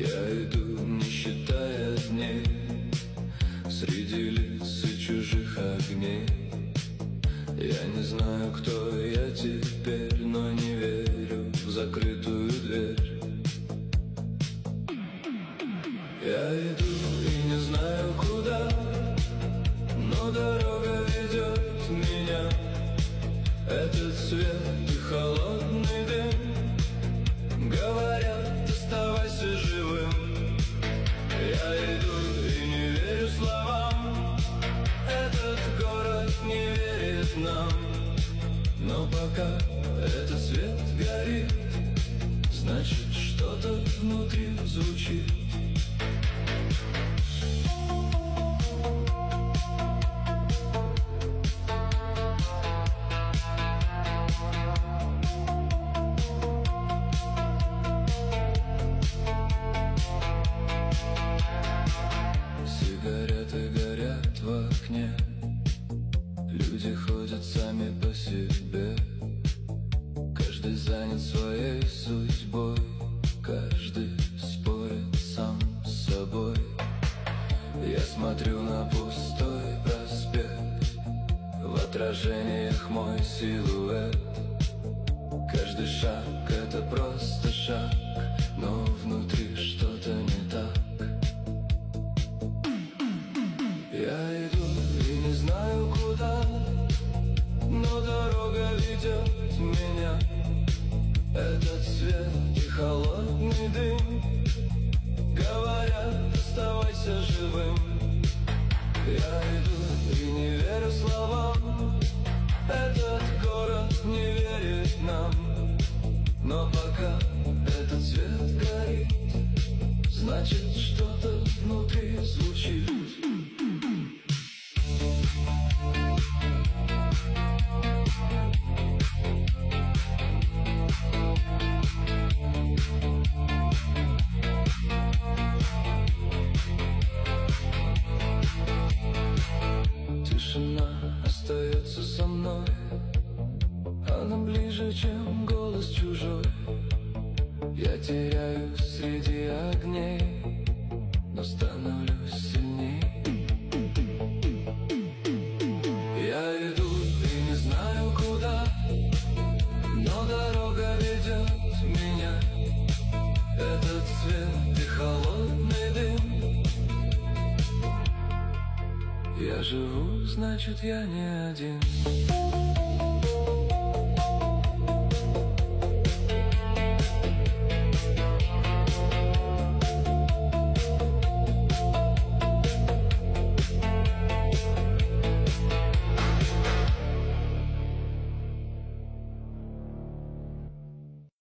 Я иду, не считая дней, среди лиц и чужих огней. Я не знаю, кто я теперь, но не верю в закрытую дверь. Я иду и не знаю куда, но дорога ведет меня. Этот свет и холодный дым говорят: оставайся живым. Я иду и не верю словам, этот город не верит нам. Но пока этот свет горит, значит, что-то внутри звучит. Сигареты горят в окне, люди ходят сами по себе. Каждый занят своей судьбой, каждый спорит сам с собой. Я смотрю на пустой проспект, в отражениях мой силуэт. Каждый шаг — это просто шаг, но внутри что-то не так. Я иду и не знаю куда, но дорога ведет меня. Этот свет и холодный дым говорят: оставайся живым. Я иду и не верю словам, этот город не верит нам. Но пока этот свет горит, значит, что-то внутри звучит. Тишина остается со мной, она ближе, чем голос чужой. Я теряюсь среди огней, но становлюсь сильней. Я иду и не знаю куда, но дорога ведет меня. Этот свет и холодный дым. Я живу, значит, я не один.